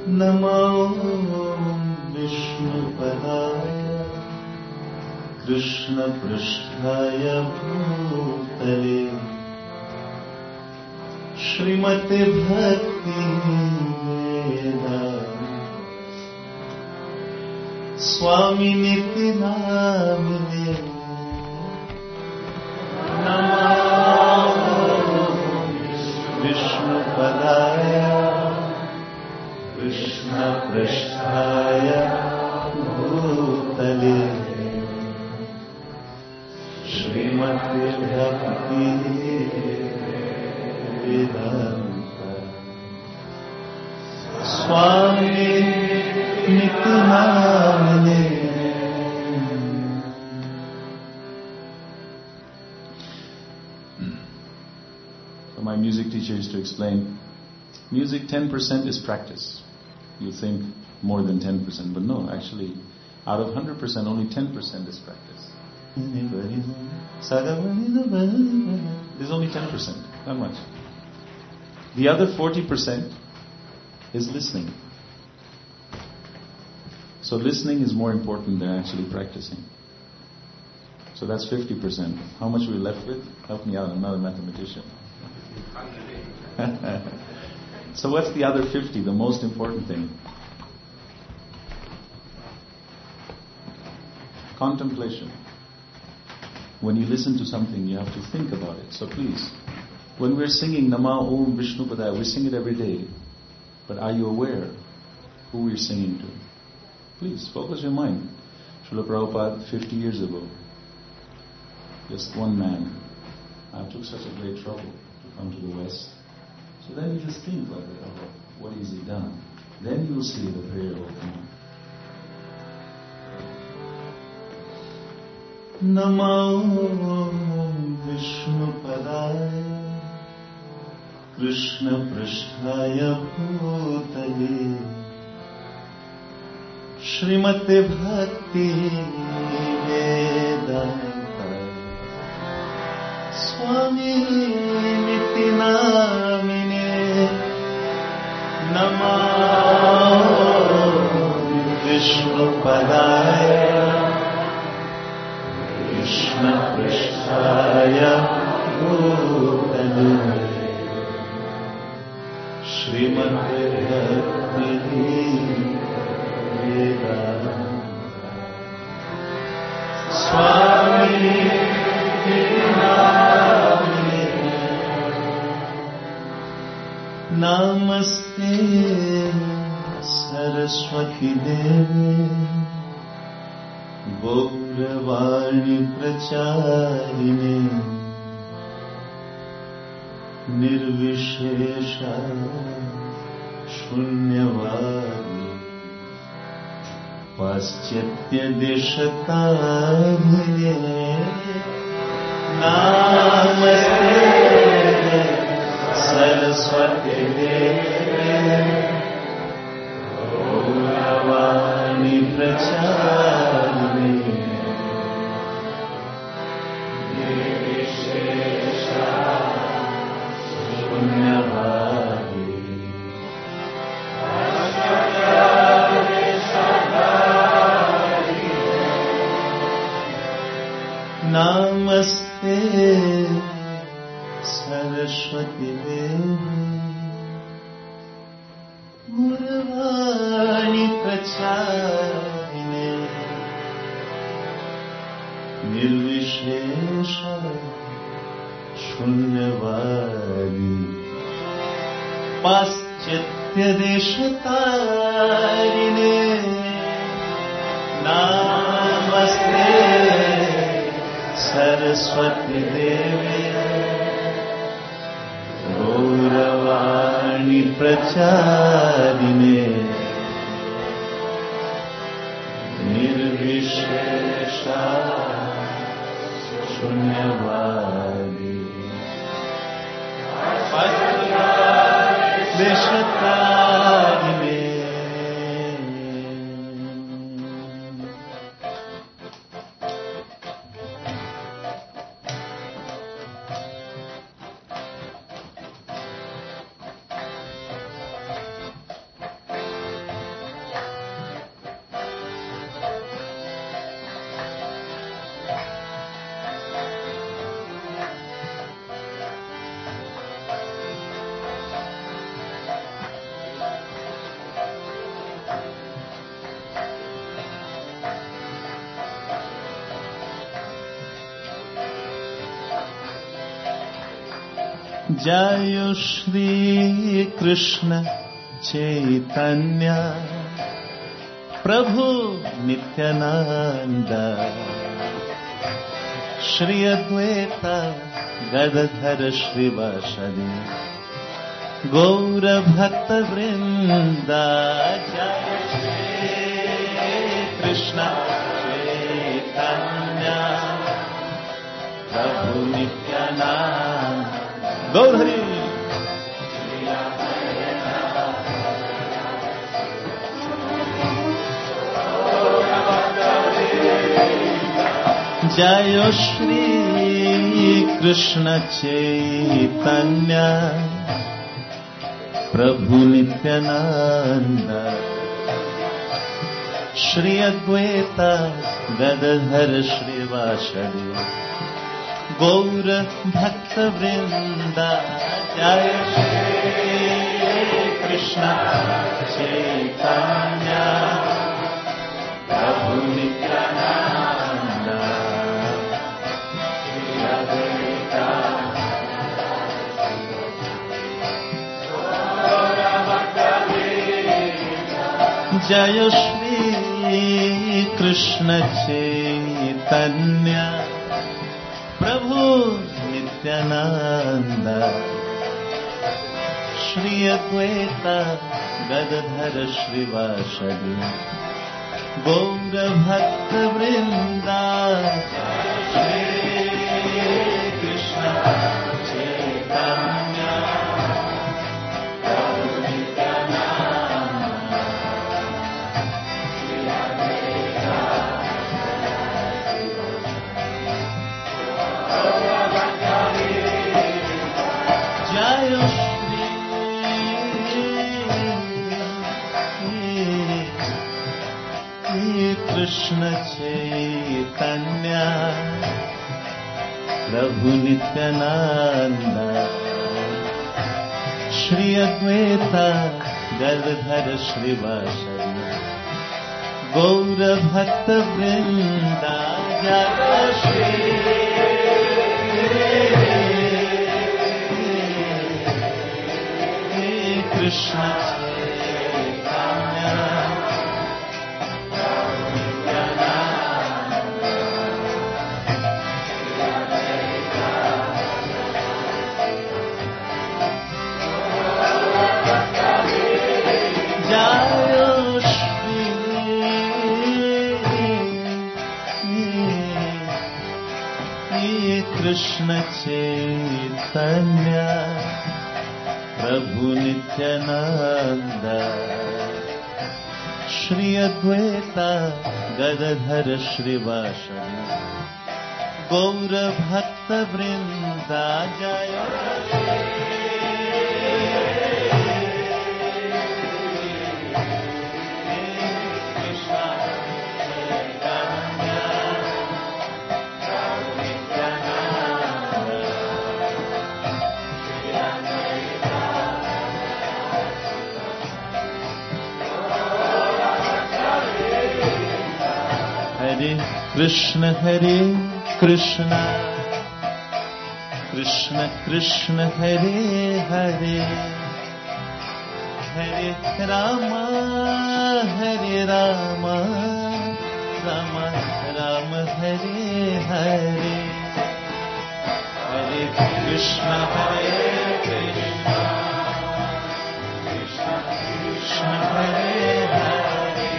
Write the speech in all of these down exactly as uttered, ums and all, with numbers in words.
नमो विष्णुपदाय कृष्णपृष्ठाय भूतले श्रीमते भक्ति स्वामिनिति नामिने नमो विष्णुपदाय कृष्णपृष्ठाय भूतले श्रीमते भक्ति वेदांत स्वामी निति नामिने। So my music teacher used to explain, music ten percent is practice. You think more than ten percent, but no, actually, out of one hundred percent, only ten percent is practice. There's only ten percent, not much. The other forty percent is listening. So listening is more important than actually practicing. So that's fifty percent. How much are we left with? Help me out, I'm not a mathematician. So what's the other fifty, the most important thing? Contemplation. When you listen to something, you have to think about it. So please, when we're singing Nama Om Vishnu Padaya, we sing it every day. But are you aware who we're singing to? Please, focus your mind. Srila Prabhupada, fifty years ago, just one man. I took such a great trouble to come to the West. So then you just think like that, oh, what has he done? Then you will see the prayer will come. Namo Vishnupadaya Krishna Prishthaya Bhutale Shrimate Bhakti Vedanta Swami Niti Namine Namo Vishnupadaya Krishna Prishthaya Bhutale Shrimate Bhakti Vedanta Swami Namine Namaste Saraswati Devi Gauravani Pracharine Nirvishesha Shunyavadi Paschatya Deshatarine Namaste Saraswati Devi Gauravani Pracharine Namaste Saraswati Devi Gauravani Pracharine Nirvishesha Shunyavadi Paschatya Deshatarine Namaste Saraswati Devi Gauravani Pracharine Nirvishesha Shunyavadi Paschatya Deshatarine. जय श्री कृष्ण चैतन्य प्रभु नित्यानंद श्री अद्वैत गदाधर श्रीवासदि गौर भक्त वृंद जय श्री कृष्ण चैतन्य प्रभु नित्यानंद गौर हरि जय श्री कृष्ण चैतन्य प्रभु नित्यानंद श्री अद्वैत गदाधर श्रीवासदि गौर भक्त वृंद जय श्री कृष्ण चैतन्य प्रभु नित्यानंद जय श्री कृष्ण चैतन्य प्रभु नित्यानंद श्री अद्वैत गदाधर श्रीवासदि गौर भक्त वृंद श्री कृष्ण चैतन्य प्रभु कृष्ण चैतन्य प्रभु नित्यानंद श्री अद्वैत गदाधर श्रीवासदि गौर भक्त वृंद जय श्री कृष्ण कृष्ण चैतन्य प्रभु नित्यानंद श्री अद्वैत गदाधर श्रीवासदि गौर भक्त वृंद जय हरे कृष्ण हरे कृष्ण कृष्ण कृष्ण हरे हरे हरे राम हरे राम राम राम हरे हरे हरे कृष्ण हरे कृष्ण कृष्ण कृष्ण हरे हरे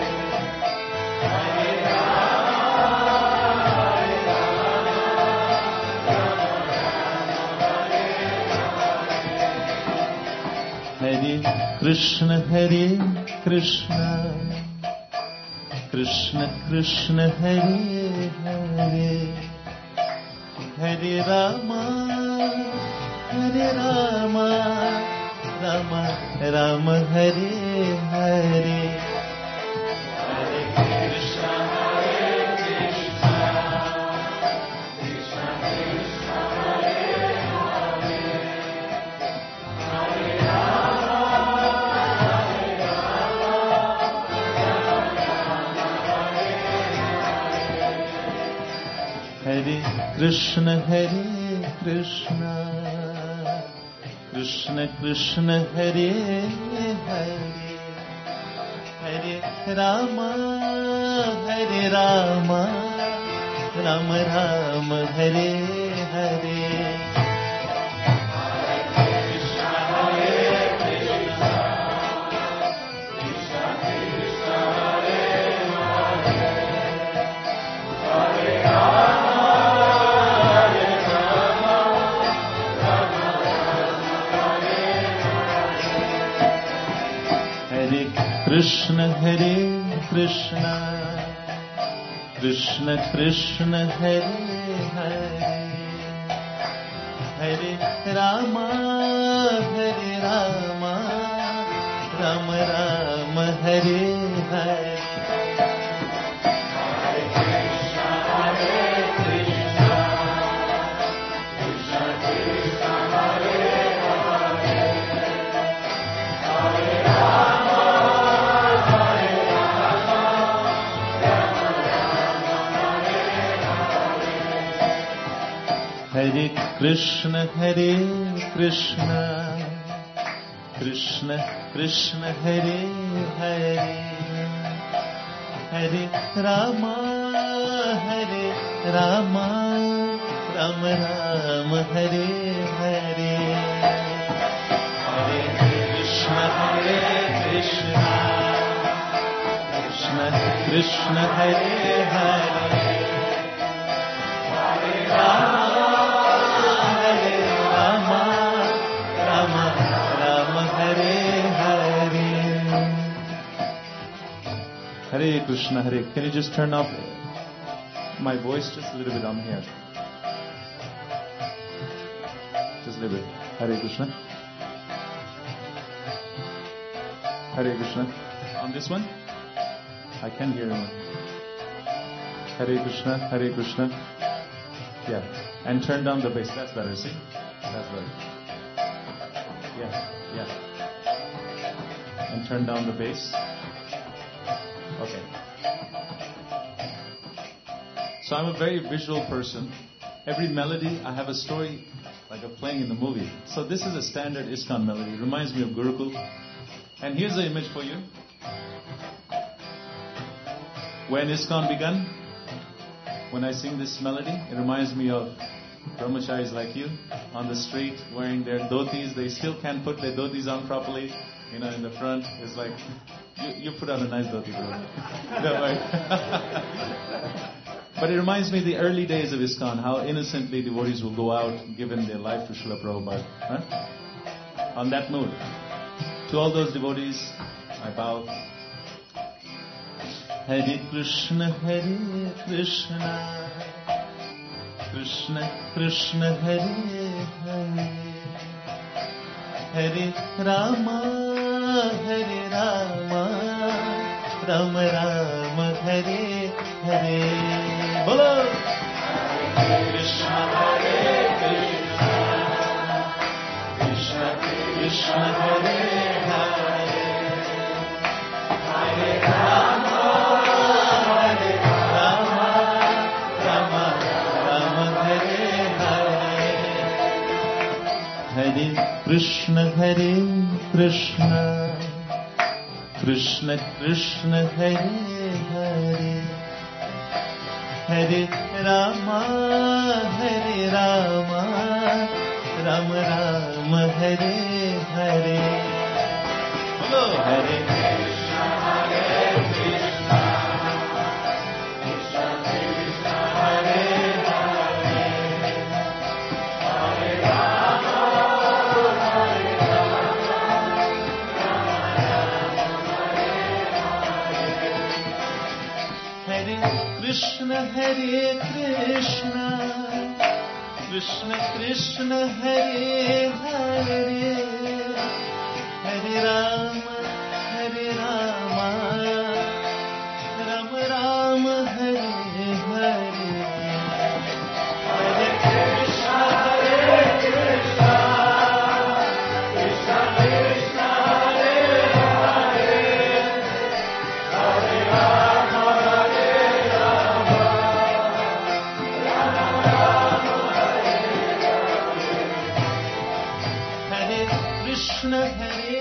हरे कृष्ण हरे कृष्ण कृष्ण कृष्ण हरे हरे हरे राम हरे राम राम राम हरे हरे हरे कृष्ण हरे कृष्ण कृष्ण कृष्ण हरे हरे हरे हरे कृष्ण हरे Krishna Krishna Krishna Hare Hare Hare Rama Hare Rama Rama Rama Hare Hare Krishna Hare Krishna Krishna Krishna Hare Hare Hare Rama Hare Rama Rama Rama Hare Hare Hare Krishna Hare Krishna Krishna Krishna Hare Hare Hare Rama Hare Rama Rama Rama Hare Hare Hare Krishna Hare Krishna Krishna Krishna Hare Hare Hare Rama Hare Krishna Hare. Can you just turn off my voice just a little bit on here? Just a little bit. Hare Krishna. Hare Krishna. On this one? I can hear him. Hare Krishna. Hare Krishna. Yeah. And turn down the bass. That's better. See? That's better. Yeah. Yeah. And turn down the bass. Okay. So I'm a very visual person. Every melody, I have a story like of playing in the movie. So this is a standard ISKCON melody. It reminds me of Gurukul. And here's the image for you. When ISKCON began, when I sing this melody, it reminds me of brahmacharis like you on the street wearing their dhotis. They still can't put their dhotis on properly. You know, in the front, it's like, you, you put on a nice dhoti, bro. No, right? But it reminds me of the early days of ISKCON, how innocently devotees will go out, giving their life to Srila Prabhupada. Huh? On that mood. To all those devotees, I bow. Hare Krishna, Hare Krishna, Krishna Krishna, Hare Hare, Hare Rama, Hare Rama, Rama Rama, Hare Hare. Bolo! Krishna, Hare Krishna, Krishna Krishna, Hare Hare, Hare Rama, Hare Rama, Rama Rama, Hare Hare. Hare Krishna, Hare Krishna, Krishna Krishna, Hare Hare, Hare Rama, Hare Rama, Rama Rama, Hare Hare. Hello, Hare Krishna, Hare Krishna, Krishna Krishna, Hare Hare, Hare Rama, Hare Rama, Rama Rama, Hare Hare. Hare Krishna, Hare Krishna, Krishna Krishna, Hare Hare, Hare Rama, Hare Rama, Rama Rama, Hare Hare. Hare Krishna, Hare Krishna, Krishna Krishna, Hare Hare, Hare Rama, Hare Rama, Rama Rama, Hare Hare. Hare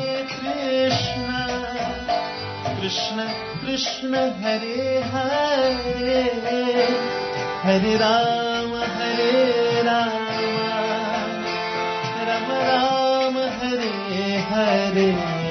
Krishna, Krishna Krishna Hare Hare, Hare Rama Hare Rama, Rama Rama Hare Hare.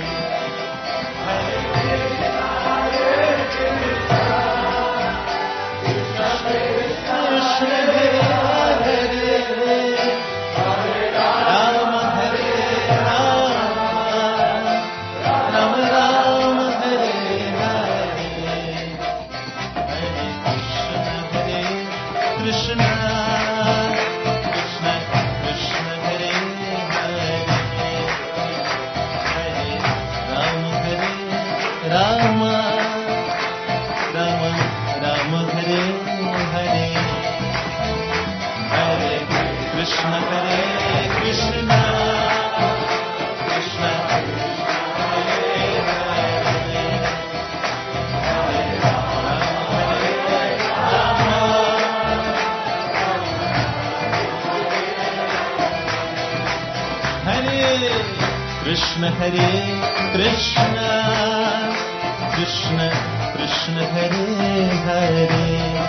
Krishna Hare Krishna, Krishna Krishna Hare Hare,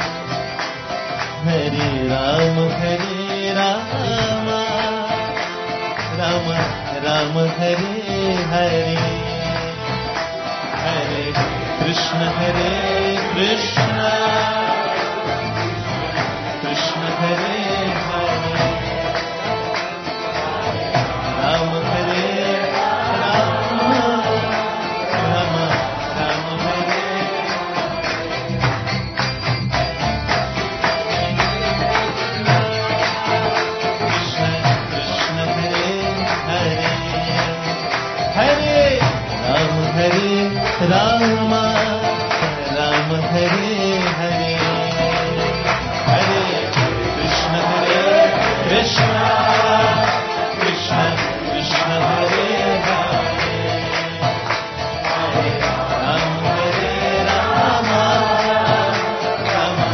Hare Rama Hare Rama, Rama Rama Hare Hare, Hare Krishna Hare Krishna, Krishna Hare Hare, Rama Hare Rama, Rama Hare Hare, Hare Krishna Hare Krishna, Krishna Krishna Hare Hare, Hare Rama Hare Rama, Rama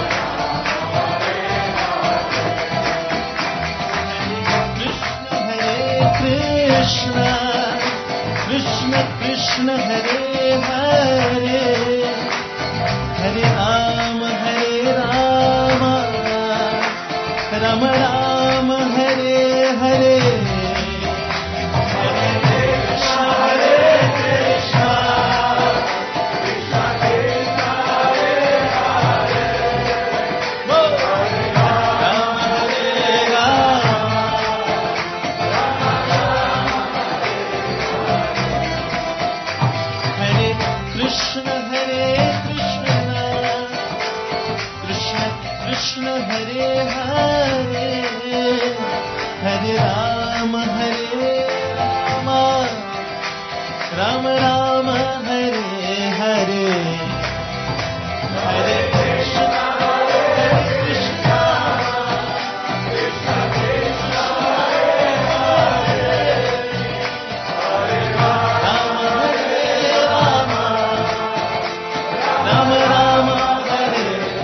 Hare Krishna, Krishna Krishna Hare Hare, Hare Rama Hare Rama, Rama Rama Hare Hare, Hare Krishna Hare Krishna, Krishna Krishna Hare Hare, Hare Rama Hare Rama, Hare Krishna Hare Krishna, Krishna Krishna Hare Hare, Hare Rama Hare Rama, Rama Rama Hare Hare, Hare Krishna Hare Krishna, Krishna Krishna Hare Hare, Hare Rama Hare Rama, Rama Rama Hare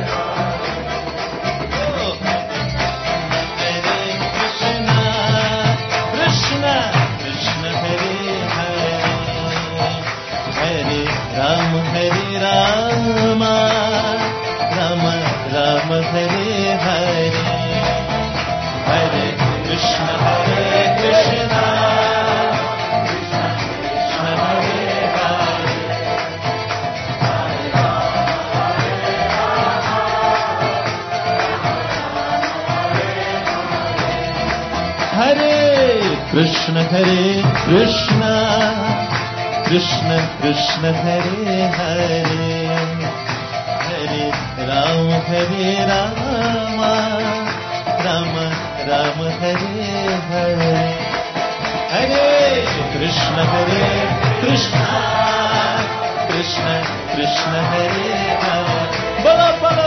Krishna, Krishna Hare Hare, Hare Rama Hare Rama, Rama Rama Hare Hare, Hare Krishna Hare Krishna, Krishna Krishna Hare Hare, Hare Krishna Hare Krishna, Krishna Krishna Hare Hare, Hare Rama Hare Rama, Rama Rama Hare Hare, Hare Krishna Hare Krishna, Krishna Krishna Hare Hare, Bolo Bolo.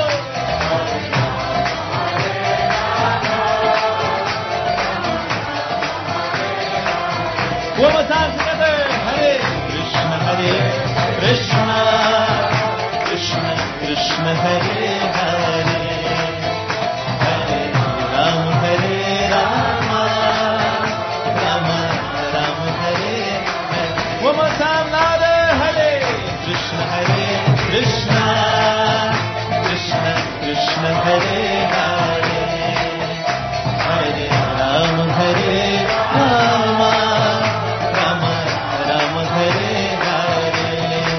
One more time together. Hare Krishna Hare Krishna, Krishna Krishna Hare Hare, Hare Rama Hare Rama, Rama Rama Hare Hare. One One more time, louder. Hare Krishna, Hare Krishna, Krishna Krishna, Hare Hare, Hare Rama, Hare Rama, Rama Rama, Hare Hare.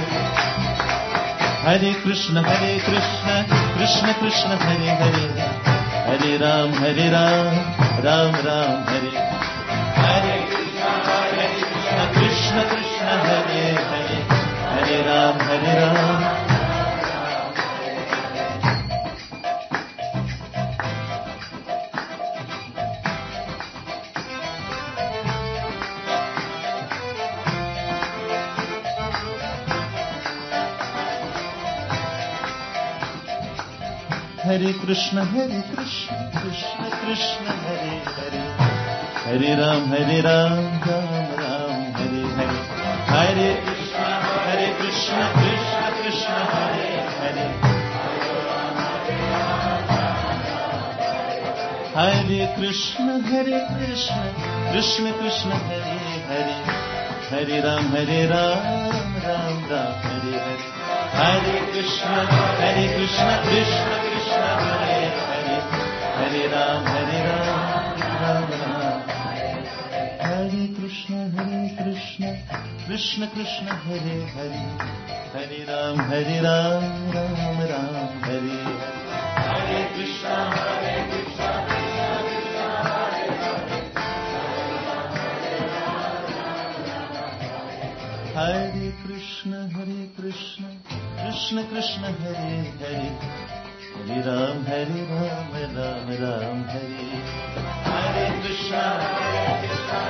Hare Krishna, Hare Krishna, Krishna Krishna, Hare Hare, Hare Ram, Hare Ram, Ram Ram, Hare Hare. Krishna Krishna, Hare Hare, Hare Ram, Hare Ram. Hare Krishna, Hare Krishna, Krishna Krishna, Hare Hare, Hare Ram, Hare Ram, Ram Ram, Hare Hare. Hare Krishna, Hare Krishna, Krishna Krishna, Hare Hare, Hare Krishna, Hare Krishna, Krishna Krishna, Hare Hare, Hare Ram, Hare Ram, Ram Ram, Hare Hare. Hare Krishna, Hare Krishna, Krishna Krishna, Hare Hare, Hare Ram, Hare Ram, Ram Ram. Hare Krishna, Hare Krishna, Krishna Krishna, Hare Hare, Hare Ram, Hare Ram, Ram Ram, Hare Hare. Hare Krishna, Hare Krishna, Hare Krishna, Hare Krishna, Krishna Krishna, Hare Hare, Hare Ram, Hare Ram, Ram Ram, Hare Hare. Krishna, Hare Krishna,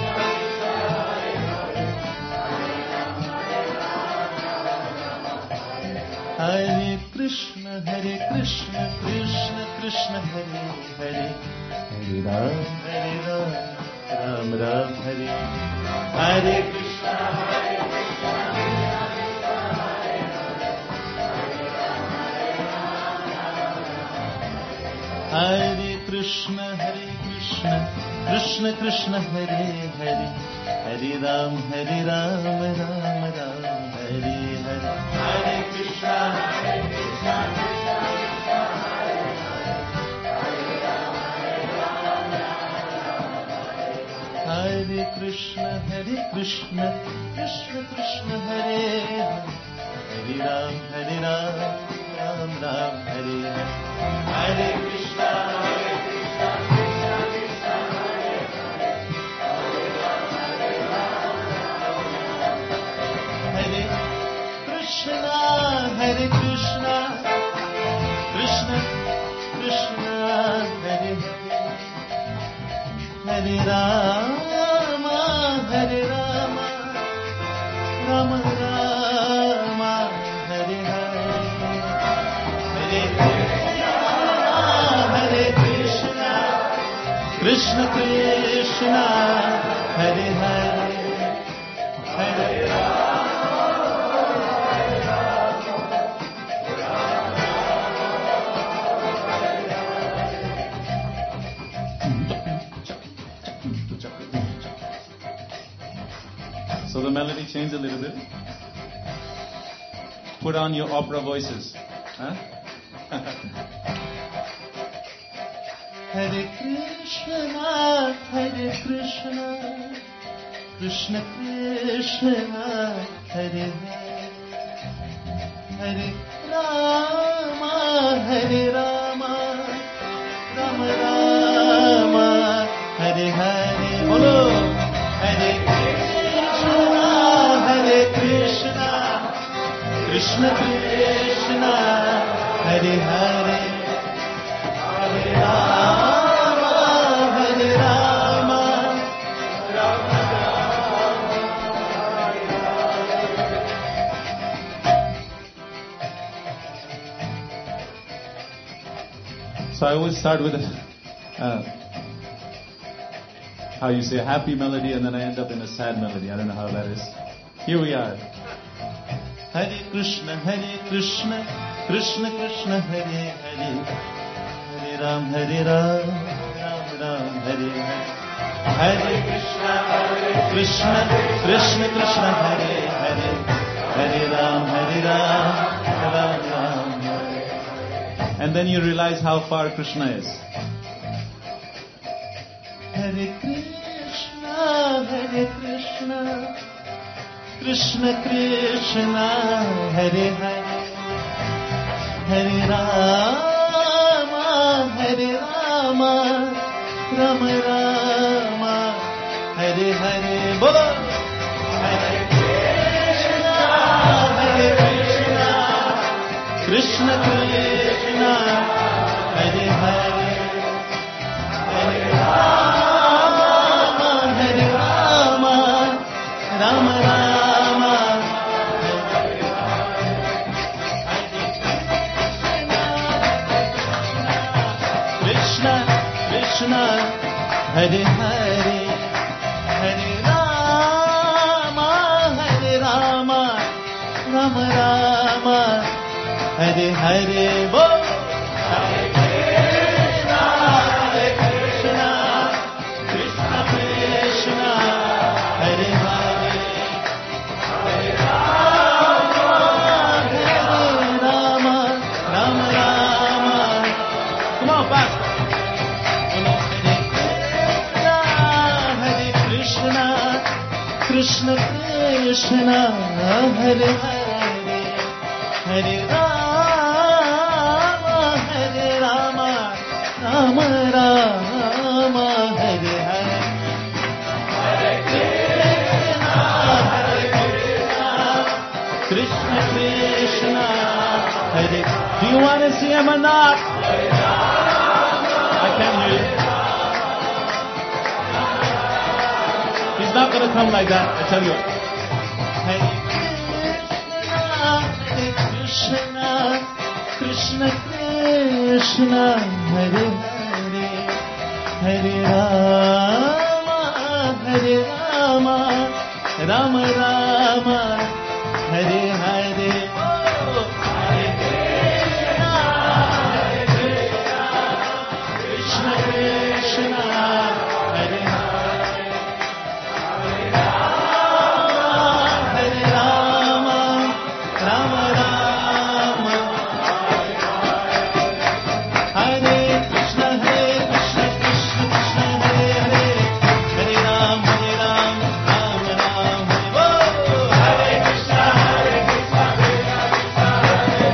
Hare Krishna, Hare Krishna, Krishna Krishna, Hare Hare, Hare Ram, Hare Ram, Ram Ram, Hare Hare. Krishna, Hare Krishna, Hare Krishna, Hare Krishna, Krishna Krishna, Hare Hare, Hare Ram, Hare Ram, Ram Ram, Hare Hare. Hare Krishna, Hare Krishna, Hare Krishna, Hare Krishna, Krishna Krishna, Hare Hare, Hare Ram, Hare Ram, Ram Ram, Hare Hare. Hare Krishna, Hare Krishna, Krishna Krishna, Hare Hare, Hare Ram, Hare Ram, Hare Krishna, Hare Krishna, Krishna Krishna, Hare Hare, Hare Rama, Hare Rama, Rama Rama, Hare Hare, Hare Krishna, Krishna Krishna, Hare Hare, Hare So the melody changed a little bit. Put on your opera voices. Huh? Hare Krishna, Hare Krishna, Krishna Krishna, Hare Hare, Hare Rama, Hare Rama, Rama Rama, Hare Hare. Bolo, Hare Krishna, Hare Krishna, Krishna Krishna, Hare Hare, Hare Rama, Hare Rama, Rama Rama, Hare Hare. So I always start with a, uh, how you say a happy melody, and then I end up in a sad melody. I don't know how that is. Here we are. Hare Krishna, Hare Krishna, Krishna Krishna, Hare Hare, Hare Ram, Hare Ram, Ram Ram, Hare Hare. Hare Krishna, Krishna Krishna Krishna, Hare Hare, Hare Ram, Hare Ram, Ram Ram, Hare. And then you realize how far Krishna is. Hare Krishna, Hare Krishna, Krishna Krishna, Hare Hare, Hare Rama, Hare Rama, Rama Rama, Hare Hare. Bolo. Hare Krishna, Hare Krishna, Krishna Krishna, Hare Hare, Hare Rama, Hare Rama, Rama Rama, Krishna Krishna, Hare Hare, Hare Rama, Hare Rama, Rama Rama, Hare Hare. Bo. Hare Krishna, Hare Krishna, Krishna Krishna, Hare Hare, Hare Rama, Hare Rama, Rama Rama. Come on, fast. Hare Krishna, Krishna Krishna, Hare Hare, Hare Rama, Hare Rama, Rama Rama, Hare Hare, Hare Krishna, Hare Krishna, Krishna Krishna, Hare. Do you want to see him or not? I can't hear you. He's not going to come like that, I tell you. Hare Krishna, Krishna Krishna, Hare Hare, Hare Rama, Hare Rama, Rama Rama, Hare Hare. Oh, Hare Krishna, Hare Krishna, Krishna Krishna, Hare Hare, Hare Rama, Hare Rama, Rama Rama, Hare Krishna, Hare Krishna, Krishna Krishna, Hare Hare, Hare Ram, Hare Ram, Ram Ram, Hare. Oh, Hare Krishna, Hare Krishna, Krishna Krishna, Hare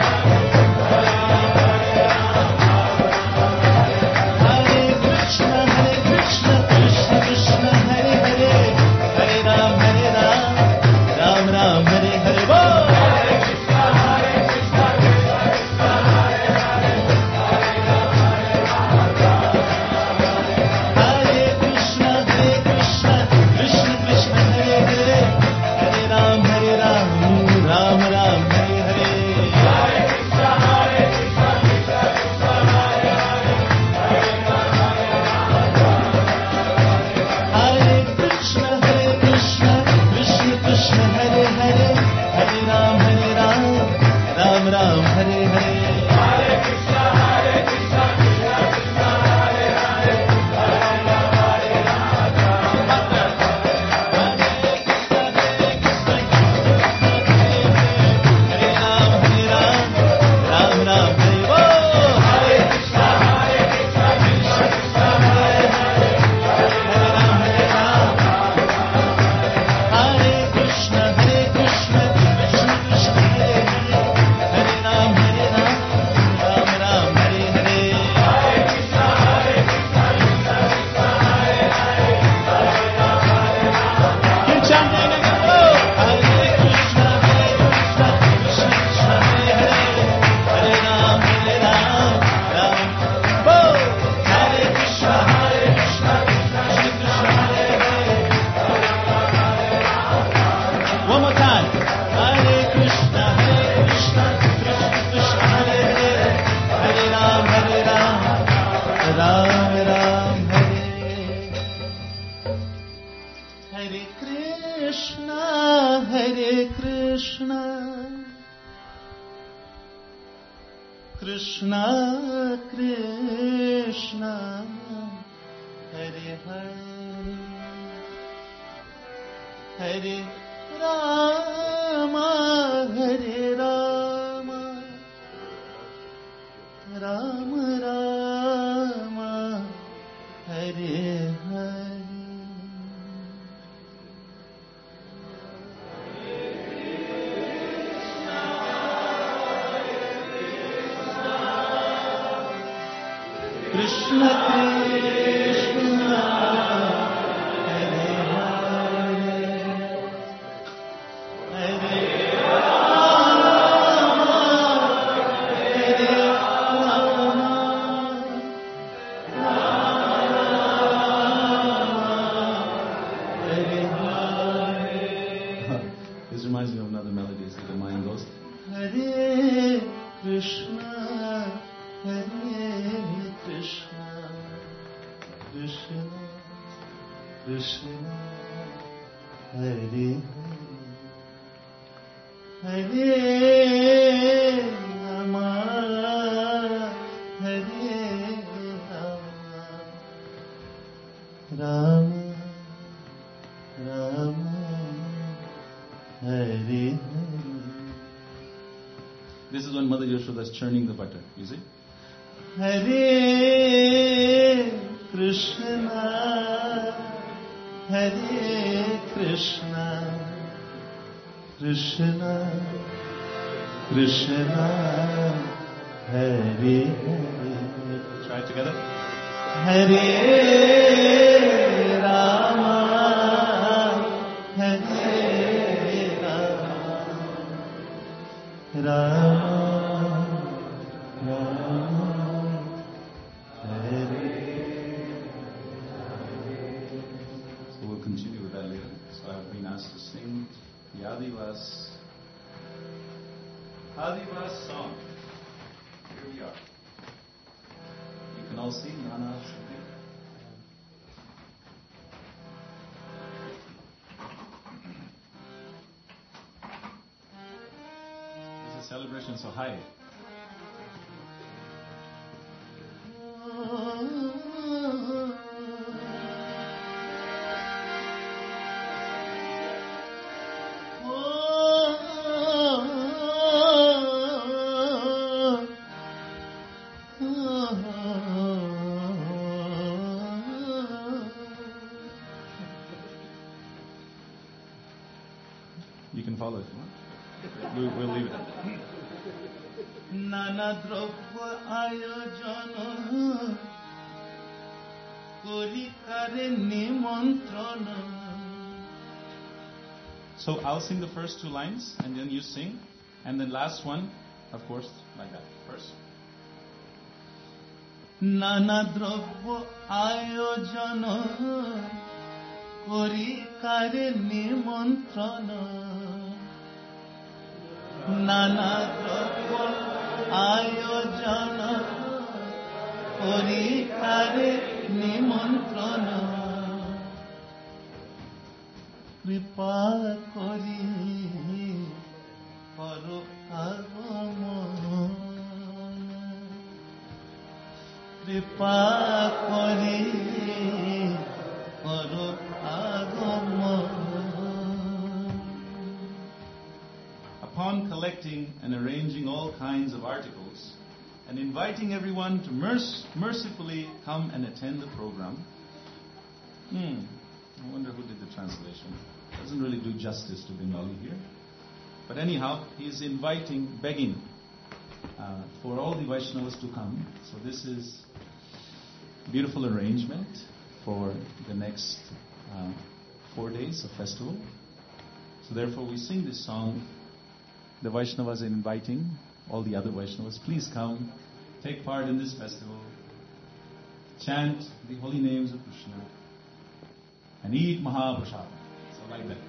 Hare, Hare Krishna, Hare Krishna, Krishna Krishna, Hare Hare, Hare Ram, Hare Ram, Ram Ram, Hare Hare. Oh, Hare Krishna, Hare Krishna, Krishna Krishna, Hare Hare, Hare Krishna, Hare Krishna, Krishna Krishna, Hare Hare, Hare Ram, Hare Ram, Ram Ram, Hare Hare. Hare Krishna, Hare Krishna, Krishna Krishna, Hare Hare, Hare Krishna, Hare Krishna, Krishna Krishna, Hare Hare, Hare Ram, Hare Ram, Ram Ram, Hare Hare. Hare Krishna, Hare Krishna, Krishna Krishna, Hare Hare, Hare Ram, Hare Ram, Hare Krishna, Hare Krishna, Hare Ram, Hare Ram, Ram Ram, Hare. Oh, Hare Krishna, Hare Krishna, Krishna Krishna, Hare Hare, Hare Ram, Hare Ram, Hare Krishna, Hare Krishna, Krishna Krishna, Hare Hare, Hare Ram, Hare Ram, Ram Ram, Hare Hare. Hare Krishna, Hare Krishna, Krishna Krishna, Hare Hare, Hare Ram, Hare Ram. Keep chanting and go. Hare Krishna, Hare Krishna, Krishna Krishna, Hare Hare, Hare Ram, Hare Ram, Ram. Go. Hare Krishna, Hare Krishna, Krishna Krishna, Hare Hare. One more time. Hare Krishna, Hare Krishna, Krishna Krishna, Hare Hare, Hare Ram, Hare Ram, Ram Ram, Hare. Hare Krishna, Hare Krishna, Krishna Krishna, Hare Hare. Hare Rama, Hare Rama, Rama Rama, Hare Hare. Krishna Krishna Hare Hare, Hare Rama, Hare Rama, Rama Hare Hare. This reminds me of another melody. It's like a mind goes. Hare Krishna, Hare Krishna, Krishna, Krishna, Hare Hare, Hare Rama, Hare Rama, Rama, Rama, Hare Hare. This is when Mother Yashoda is churning the butter. You see? Hare Krishna, Hare Krishna, Krishna, Krishna, Hare Hare. Try it together. Hare Rama, Hare Rama, Rama, Rama, Hare. So we'll continue with that later. So I've been asked to sing the Adivas, Adivas song. Here we are. You can all sing, Nana, something. This is a celebration, so high. You can follow if you want. We, we'll leave it. নানা দ্রব্য আয়োজন করি কারে নিমন্ত্রণ. So I'll sing the first two lines and then you sing. And the last one, of course, like that. First. নানা দ্রব্য আয়োজন করি কারে নিমন্ত্রণ. নানা দ্রব্য আয়োজন করি কারে নিমন্ত্রণ. কৃপা করি করো আগমন. কৃপা করি করো আগমন. Upon collecting and arranging all kinds of articles and inviting everyone to merc- mercifully come and attend the program. Hmm, I wonder who did the translation. Doesn't really do justice to Bengali here. But anyhow, he's inviting, begging uh, for all the Vaishnavas to come. So this is a beautiful arrangement for the next uh, four days of festival. So therefore we sing this song. The Vaishnavas are inviting all the other Vaishnavas, please come, take part in this festival, chant the holy names of Krishna, and eat Mahaprasad. So like that.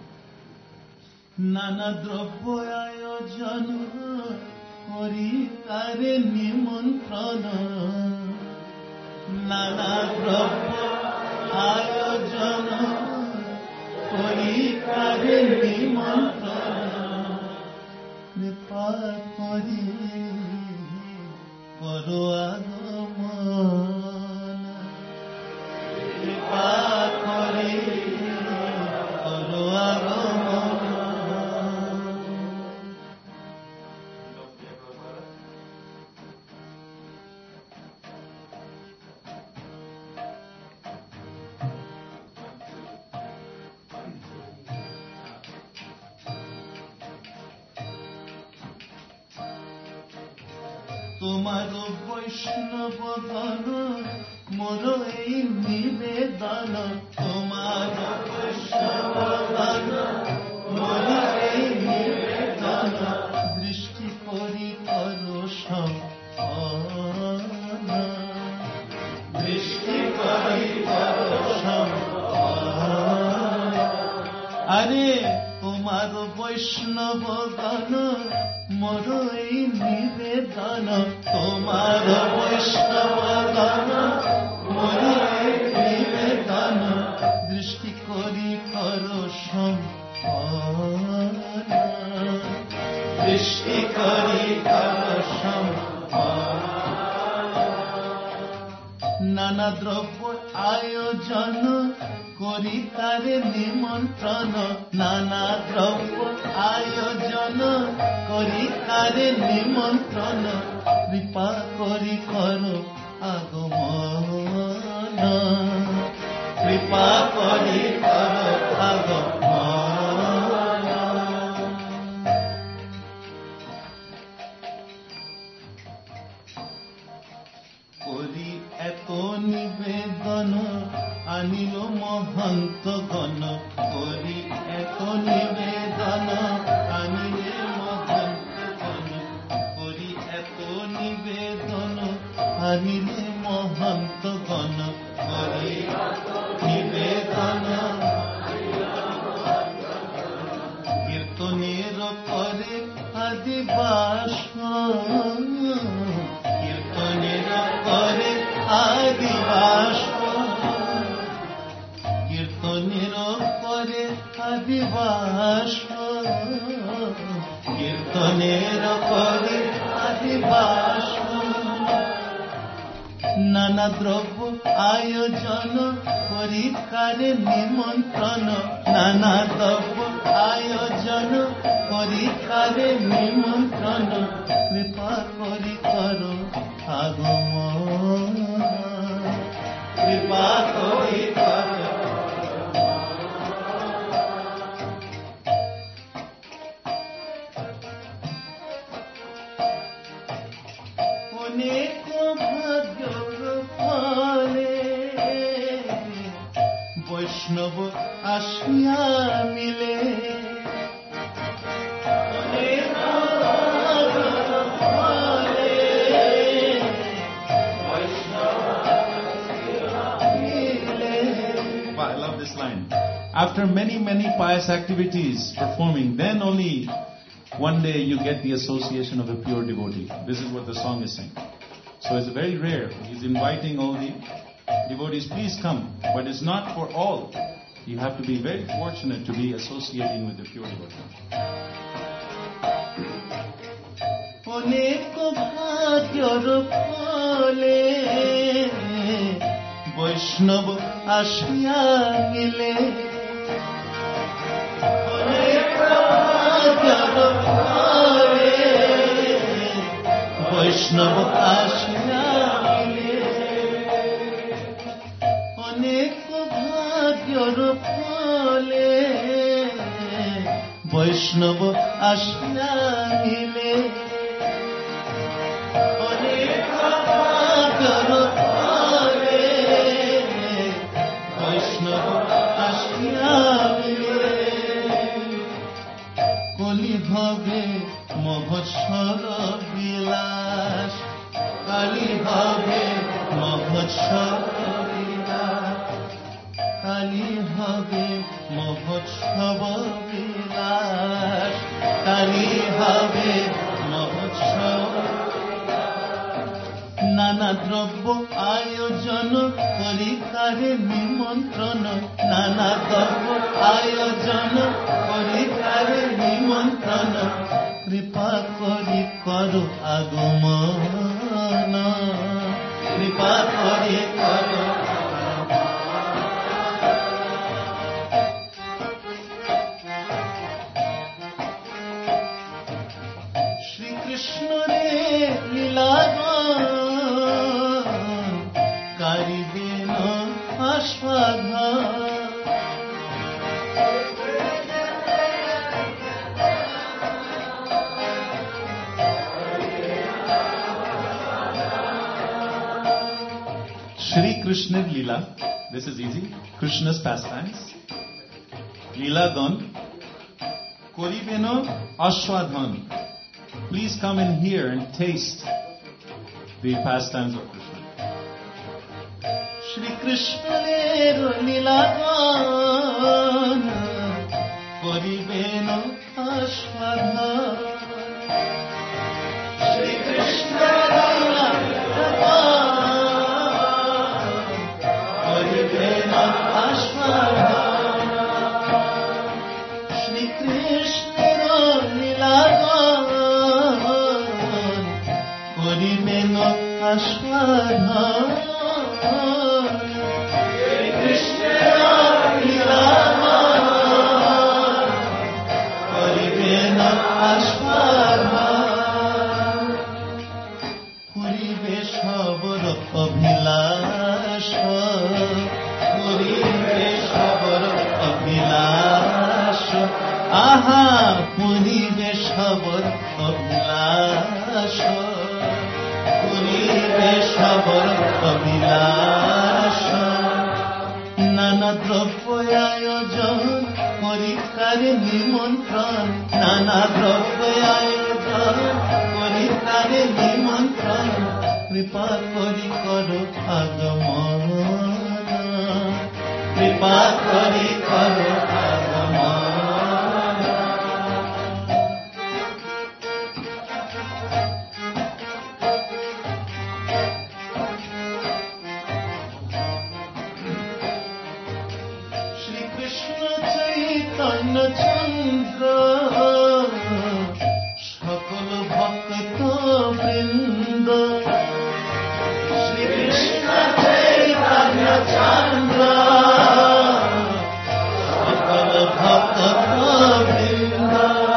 নানা দ্রব্য আয়োজন করি কারে নিমন্ত্রণ. নানা দ্রব্য আয়োজন করি কারে নিমন্ত্রণ. কৃপা করি করো আগমন. কৃপা করি করো তোমার বৈষ্ণব গণ মোর এই নিবেদন তোমার বৈষ্ণব গণ মোর এই নিবেদন দৃষ্টি করি করো সম্পাদন দৃষ্টি করি করো সম্পাদন আরে তোমার বৈষ্ণব গণ মোর এই নিবেদন তোমার বৈষ্ণব গণ মোর এই নিবেদন দৃষ্টি করি করো সম্পাদন দৃষ্টি করি করো সম্পাদন নানা দ্রব্য আয়োজন করি তারে নিমন্ত্রণ নানা দ্রব্য আয়োজন করি তারে নিমন্ত্রণ কৃপা করি করো আগমন কৃপা করি করো আগমন করি এত নিবেদন আনিল মহন্ত গণ করি এত নিবেদন আনিলে মহন্ত গণ করি এত নিবেদন আনিলে মহন্ত গণ করি নিবেদন কীর্তনের করে আদিবাস কীর্তনের করে আদিবাস কীর্তনের করে আদিবাস কীর্তনের করে আদিবাস নানা দ্রব্য আয়োজন করি কারে নিমন্ত্রণ নানা দ্রব্য আয়োজন করি কারে নিমন্ত্রণ কৃপা করি করো আগমন কৃপা করি করো অনেক ভাগ্যর ফলে বৈষ্ণব আসিয়া মিলে অনেক ভাগ্যর ফলে বৈষ্ণব আসিয়া মিলে I love this line. After many, many pious activities performing, then only one day you get the association of a pure devotee. This is what the song is saying. So it's very rare. He's inviting all the devotees, please come. But it's not for all. You have to be very fortunate to be associating with the pure devotee. অনেক ভাগ্যর ফলে বৈষ্ণব আসিয়া মিলে অনেক ভাগ্যর ফলে বৈষ্ণব আসিয়া মিলে অনেক ভাগ্যর ফলে বৈষ্ণব আসিয়া মিলে অনেক ভাগ্যর ফলে বৈষ্ণব আসিয়া মিলে কলি হবে মহোৎসব বিলাস কালী হবে মহোৎসব বিলাস কালী হবে মহোৎসব বিলাস কালী হবে মহোৎসব নানা দ্রব্য আয়োজন করি কারে নিমন্ত্রণ নানা দ্রব্য আয়োজন করি কারে নিমন্ত্রণ কৃপা করি করো আগমন কৃপা করি করো শ্রীকৃষ্ণ রে লীলা কারিবেন আস্বাদন Shri Krishna Leela. This is easy. Krishna's pastimes. Leela Gan. Koribeno Ashwadhan. Please come in here and taste the pastimes of Krishna. Shri Krishna Leela Gan. Koribeno Ashwadhan. Shri Krishna Leela Koribeno Ashwadhan. Shri Krishna Leela Koribeno Ashwadhan. Shri Krishna Leela Koribeno Ashwadhan. Puribe shabor abhilash, Puribe shabor abhilash. Aha, Puribe shabor abhilash, Puribe shabor abhilash. Nana দ্রব্য আয়োজন পরীক্ষারে নিমন্ত্রণ, নানা দ্রব্য আয়োজন পরীক্ষারে নিমন্ত্রণ। কৃপা করি করো আগমন, কৃপা করি করো আগমন। চৈতন্য চন্দ্র সকল ভক্ত বৃন্দ। শ্রীকৃষ্ণ চৈতন্য চন্দ্র সকল ভক্ত বৃন্দ।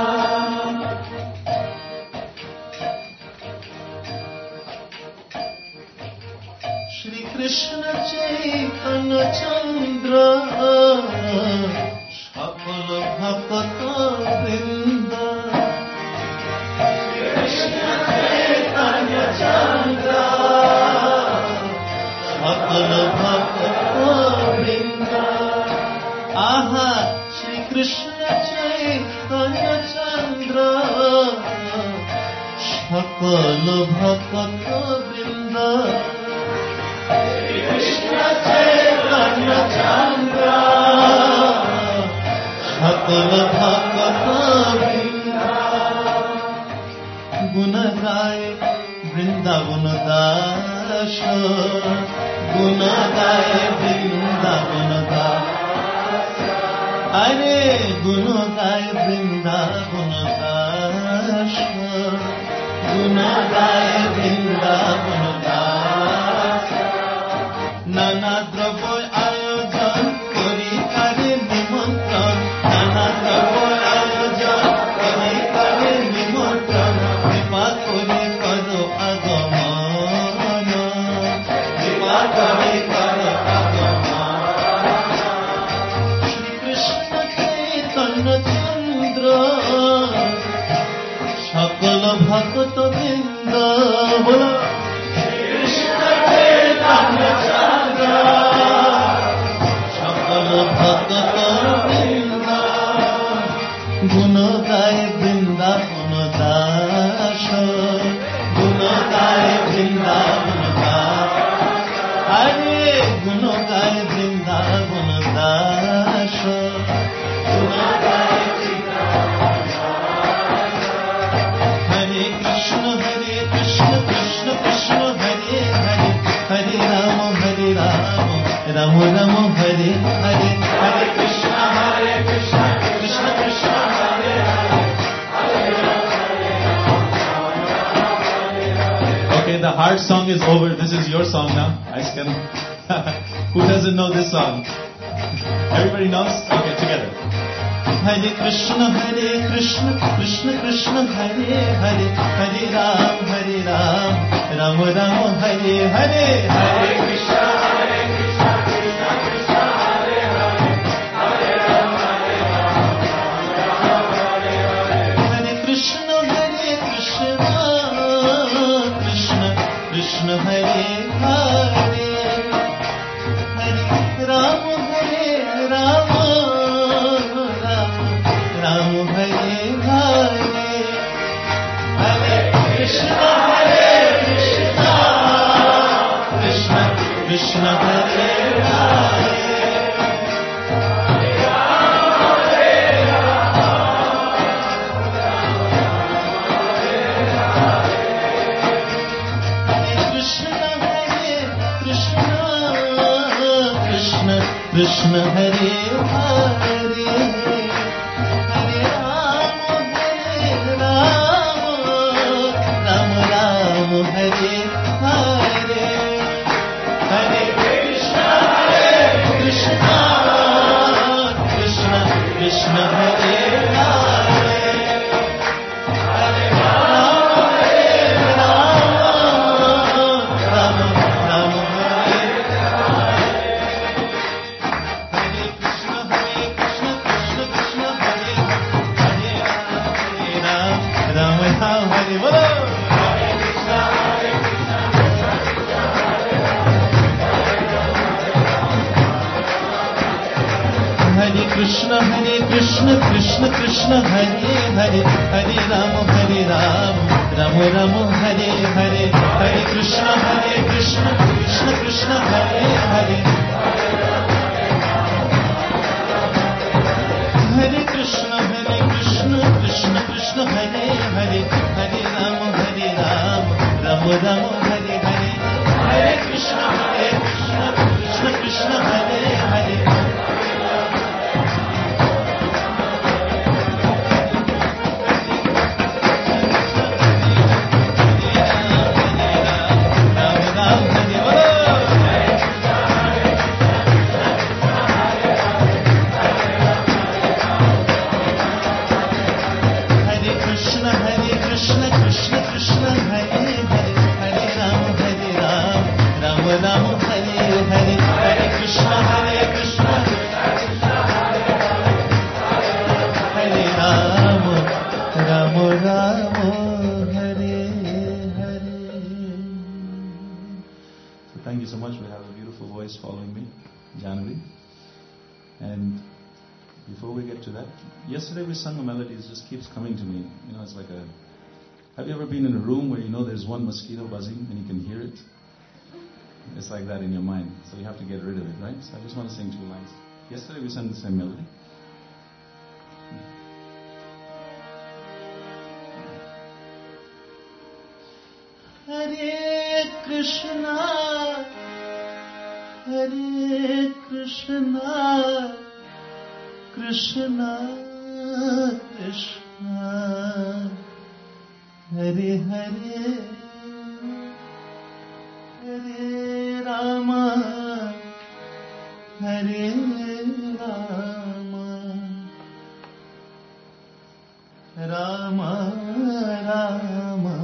শ্রীকৃষ্ণ চৈতন্য চন্দ্র সকল ভক্ত বৃন্দ। শ্রীকৃষ্ণ চৈতন্য চন্দ্র সকল ভক্ত বৃন্দ। আহা, শ্রীকৃষ্ণ চৈতন্য চন্দ্র সকল ভক্ত বৃন্দ। শ্রীকৃষ্ণ চৈতন্য চন্দ্র সকল ভক্ত বৃন্দ। গুণ গায় বৃন্দাবন দাস, গুণ গায় বৃন্দাবন দাস। আরে গুণ গায় বৃন্দাবন দাস, গুণ গায় বৃন্দাবন দাস। নানা দ্রব্য আয়োজন করি কারে নিমন্ত্রণ, নানা দ্রব্য আয়োজন করি কারে নিমন্ত্রণ। কৃপা করে করো আগমন, কৃপা করে করো আগমন। শ্রীকৃষ্ণ চৈতন্য চন্দ্র সকল ভক্ত বৃন্দ। বলো শ্রীকৃষ্ণ চৈতন্য চন্দ্র সকল ভক্ত বৃন্দ। গুণ গায় বৃন্দাবন দাস, গুণ গায় বৃন্দাবন দাস। আরে গুণ গায় বৃন্দাবন দাস, গুণ গায় বৃন্দাবন দাস। হরে কৃষ্ণ হরে কৃষ্ণ কৃষ্ণ কৃষ্ণ হরে হরে, হরে রাম হরে রাম রাম রাম হরে হরে। হরে কৃষ্ণ হরে কৃষ্ণ কৃষ্ণ কৃষ্ণ হরে হরে, হরে রাম হরে Ram. Okay, the heart song is over. This is your song now. I can. Who doesn't know this song? Everybody knows? Okay, together. Hare Krishna, Hare Krishna, Krishna Krishna, Hare Hare, Hare Ram, Hare Ram, Ram Ram, Hare Hare. Hare Krishna, Hare Krishna, Krishna Krishna, Hare Hare, Hare Ram, Hare Ram, Ram Ram, Hare Hare. Hare Krishna, Hare Krishna, Krishna Krishna, Hare Hare. Krishna, Hare Hare. Krishna Hare Hare, Hare Rama, Hare Rama, Rama Rama, Hare Hare, Hare Krishna, Hare Krishna, Krishna Krishna Hare Hare, Hare Rama, Hare Rama, Rama Rama, Hare Krishna, Hare Krishna, Krishna Krishna, Hare Hare, Hare Rama, Hare Rama, Rama Rama, Hare Hare, Hare Krishna, Hare Krishna, Krishna Krishna, Hare Hare, Hare Krishna, Hare Krishna, Krishna Krishna, Hare Hare, Hare Rama, Hare Rama, Rama Rama, Hare Hare, Hare Krishna, Hare Krishna, Krishna Krishna, Hare Hare. Thank you so much. We have a beautiful voice following me, Janvi. And before we get to that, yesterday we sung a melody that just keeps coming to me. You know, it's like a... Have you ever been in a room where you know there's one mosquito buzzing and you can hear it? It's like that in your mind. So you have to get rid of it, right? So I just want to sing two lines. Yesterday we sang the same melody. Hare Krishna, Hare Krishna, Krishna Krishna, Hare Hare, Hare Rama, Hare Rama, Rama Rama,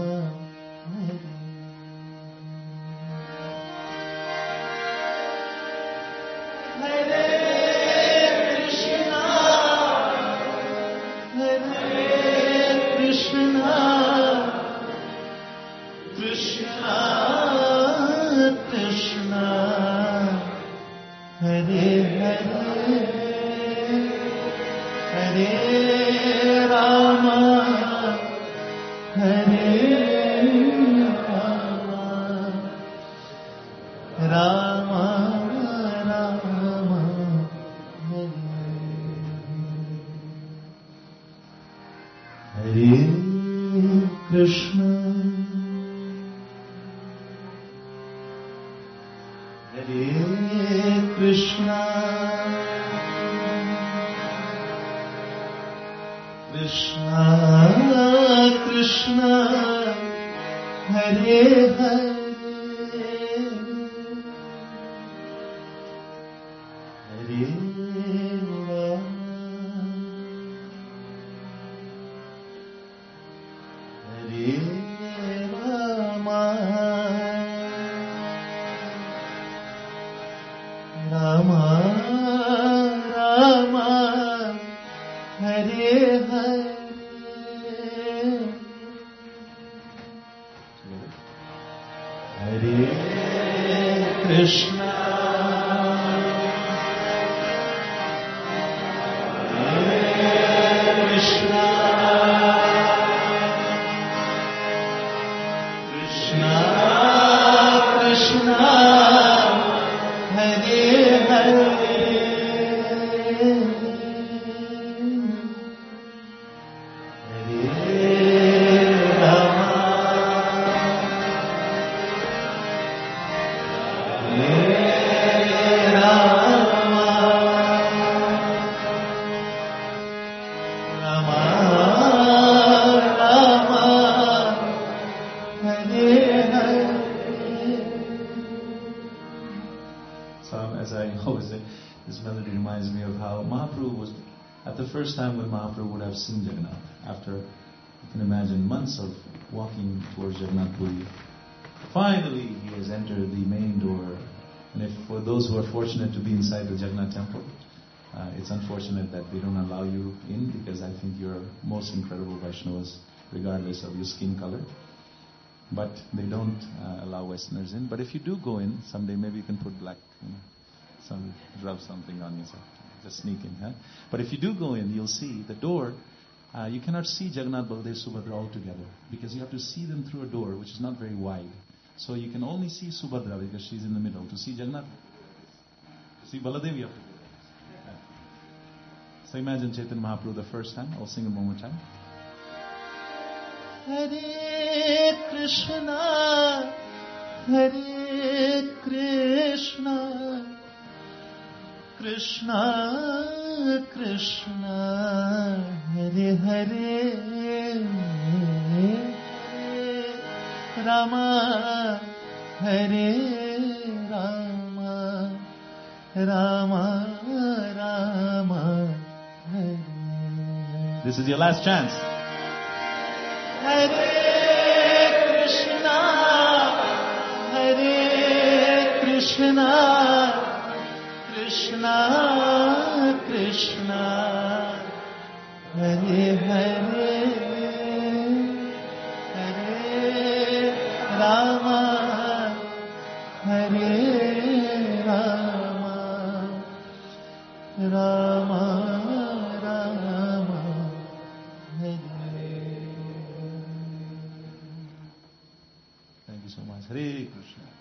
Mahaprabhu was, at the first time when Mahaprabhu would have seen Jagannath, after, you can imagine, months of walking towards Jagannath Puri, finally he has entered the main door. And if for those who are fortunate to be inside the Jagannath temple, uh, it's unfortunate that they don't allow you in, because I think you're most incredible Vaishnavas, regardless of your skin color. But they don't uh, allow Westerners in. But if you do go in, someday maybe you can put black, you know, some rub something on yourself. Just sneak in. Huh? But if you do go in, you'll see the door. Uh, you cannot see Jagannath, Baladev, Subhadra all together, because you have to see them through a door which is not very wide. So you can only see Subhadra because she's in the middle. To see Jagannath, to see Baladev, you have to do that. So imagine Chaitanya Mahaprabhu the first time. I'll sing it one more time. Hare Krishna, Hare Krishna, Krishna Krishna, Hare Hare, Rama, Hare Rama, Rama Rama, Hare. This is your last chance. Hare Krishna, Hare Krishna, Krishna Krishna, Hare Hare, Hare Rama, Hare Rama, Rama Rama, Hare. Thank you so much. Hare Krishna.